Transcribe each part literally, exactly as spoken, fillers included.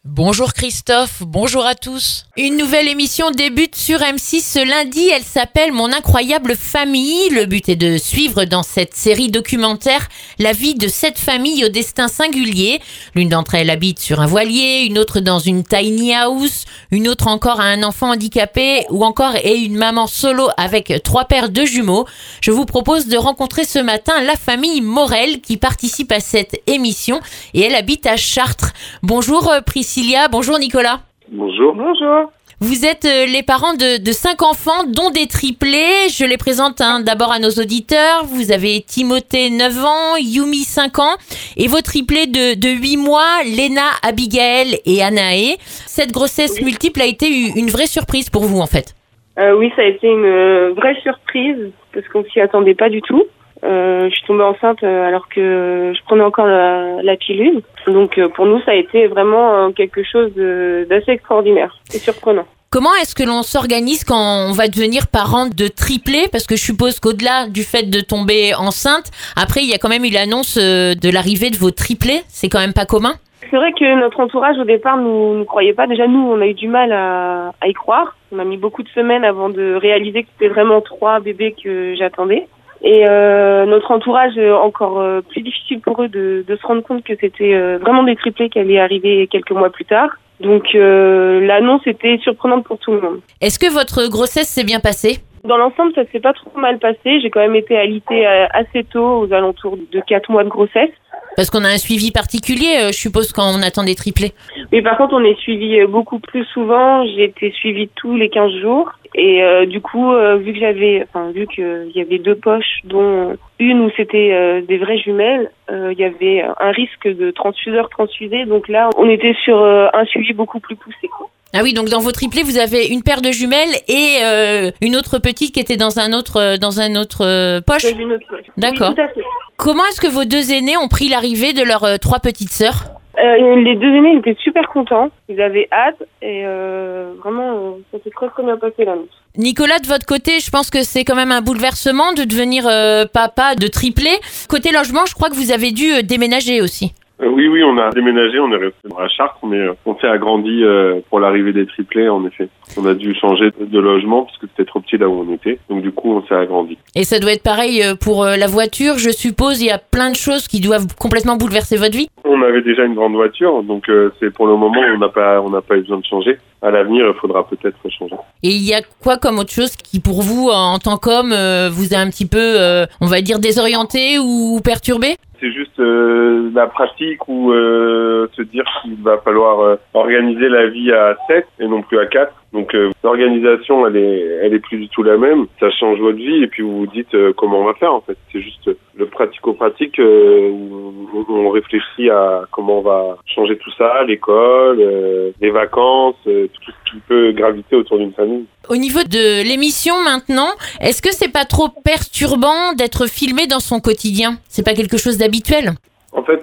Bonjour Christophe, bonjour à tous. Une nouvelle émission débute sur M six ce lundi, elle s'appelle Mon incroyable famille. Le but est de suivre dans cette série documentaire la vie de sept familles au destin singulier. L'une d'entre elles habite sur un voilier, une autre dans une tiny house, une autre encore a un enfant handicapé ou encore est une maman solo avec trois paires de jumeaux. Je vous propose de rencontrer ce matin la famille Morel qui participe à cette émission et elle habite à Chartres. Bonjour Priscilla. Bonjour Nicolas. Bonjour. Bonjour. Vous êtes euh, les parents de, de cinq enfants, dont des triplés. Je les présente hein, d'abord à nos auditeurs. Vous avez Timothée, neuf ans, Yumi, cinq ans, et vos triplés de, de huit mois, Léna, Abigaël et Anaé. Cette grossesse Oui. multiple a été une vraie surprise pour vous en fait. Euh, oui, ça a été une euh, vraie surprise parce qu'on s'y attendait pas du tout. Euh, je suis tombée enceinte euh, alors que je prenais encore la, la pilule. Donc euh, pour nous, ça a été vraiment euh, quelque chose de, d'assez extraordinaire et surprenant. Comment est-ce que l'on s'organise quand on va devenir parent de triplés? Parce que je suppose qu'au-delà du fait de tomber enceinte, après il y a quand même eu l'annonce euh, de l'arrivée de vos triplés. C'est quand même pas commun? C'est vrai que notre entourage au départ nous nous croyait pas. Déjà nous, on a eu du mal à, à y croire. On a mis beaucoup de semaines avant de réaliser que c'était vraiment trois bébés que j'attendais. Et euh, notre entourage, euh, encore euh, plus difficile pour eux de, de se rendre compte que c'était euh, vraiment des triplés qui allaient arriver quelques mois plus tard. Donc euh, l'annonce était surprenante pour tout le monde. Est-ce que votre grossesse s'est bien passée? Dans l'ensemble, ça s'est pas trop mal passé. J'ai quand même été alitée euh, assez tôt, aux alentours de quatre mois de grossesse. Parce qu'on a un suivi particulier, euh, je suppose, quand on attend des triplés. Mais par contre, on est suivi euh, beaucoup plus souvent. J'ai été suivie tous les quinze jours. Et euh, du coup, euh, vu que j'avais, enfin vu qu'il y avait deux poches, dont une où c'était euh, des vraies jumelles, euh, il y avait un risque de transfuseur transfusé. Donc là, on était sur euh, un suivi beaucoup plus poussé, quoi. Ah oui, donc dans vos triplés, vous avez une paire de jumelles et euh, une autre petite qui était dans un autre euh, dans un autre euh, poche. Dans une autre poche. D'accord. Oui, tout à fait. Comment est-ce que vos deux aînés ont pris l'arrivée de leurs euh, trois petites sœurs? Euh, les deux aînés ils étaient super contents. Ils avaient hâte et euh, vraiment, euh, ça s'est très très bien passé l'annonce. Nicolas, de votre côté, je pense que c'est quand même un bouleversement de devenir euh, papa de triplés. Côté logement, je crois que vous avez dû euh, déménager aussi. Euh, oui, oui, on a déménagé, on est resté à Chartres, mais euh, on s'est agrandi euh, pour l'arrivée des triplés, en effet. On a dû changer de, de logement parce que c'était trop petit là où on était. Donc du coup, on s'est agrandi. Et ça doit être pareil euh, pour euh, la voiture, je suppose. Il y a plein de choses qui doivent complètement bouleverser votre vie. On avait déjà une grande voiture, donc euh, c'est pour le moment, on n'a pas, on n'a pas eu besoin de changer. À l'avenir, il faudra peut-être changer. Et il y a quoi comme autre chose qui, pour vous, en tant qu'homme, euh, vous a un petit peu, euh, on va dire, désorienté ou perturbé? C'est juste euh, la pratique ou euh, se dire qu'il va falloir euh, organiser la vie à sept et non plus à quatre. Donc euh, l'organisation, elle est, elle est plus du tout la même. Ça change votre vie et puis vous vous dites euh, comment on va faire en fait. C'est juste le pratico-pratique euh, où on réfléchit à comment on va changer tout ça, l'école, euh, les vacances, euh, tout ce qui peut graviter autour d'une famille. Au niveau de l'émission maintenant, est-ce que c'est pas trop perturbant d'être filmé dans son quotidien? C'est pas quelque chose d'habituel? En fait,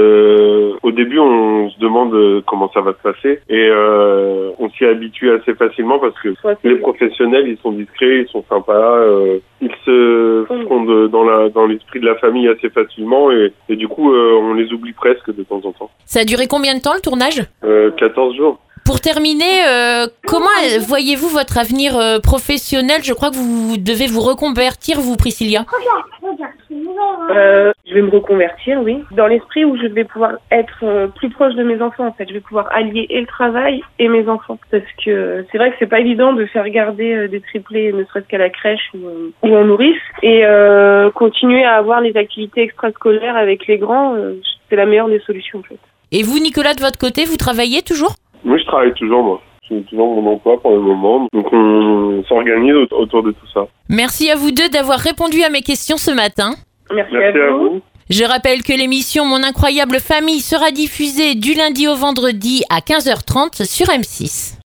euh, au début, on se demande euh, comment ça va se passer et euh, on s'y habitue assez facilement parce que Ouais, les professionnels, ils sont discrets, ils sont sympas, euh, ils se fondent dans la dans l'esprit de la famille assez facilement et, et du coup, euh, on les oublie presque de temps en temps. Ça a duré combien de temps le tournage? Euh, quatorze jours. Pour terminer, euh, comment voyez-vous votre avenir euh, professionnel? Je crois que vous devez vous reconvertir, vous, Priscilla. Euh, je vais me reconvertir, oui. Dans l'esprit où je vais pouvoir être euh, plus proche de mes enfants, en fait. Je vais pouvoir allier et le travail et mes enfants. Parce que euh, c'est vrai que c'est pas évident de faire garder euh, des triplés, ne serait-ce qu'à la crèche ou, euh, ou en nourrice. Et euh, continuer à avoir les activités extrascolaires avec les grands, euh, c'est la meilleure des solutions, en fait. Et vous, Nicolas, de votre côté, vous travaillez toujours? Moi, je travaille toujours, moi. J'ai toujours mon emploi pour le moment. Donc, on s'organise autour de tout ça. Merci à vous deux d'avoir répondu à mes questions ce matin. Merci, Merci à à vous. vous. Je rappelle que l'émission Mon incroyable famille sera diffusée du lundi au vendredi à quinze heures trente sur M six.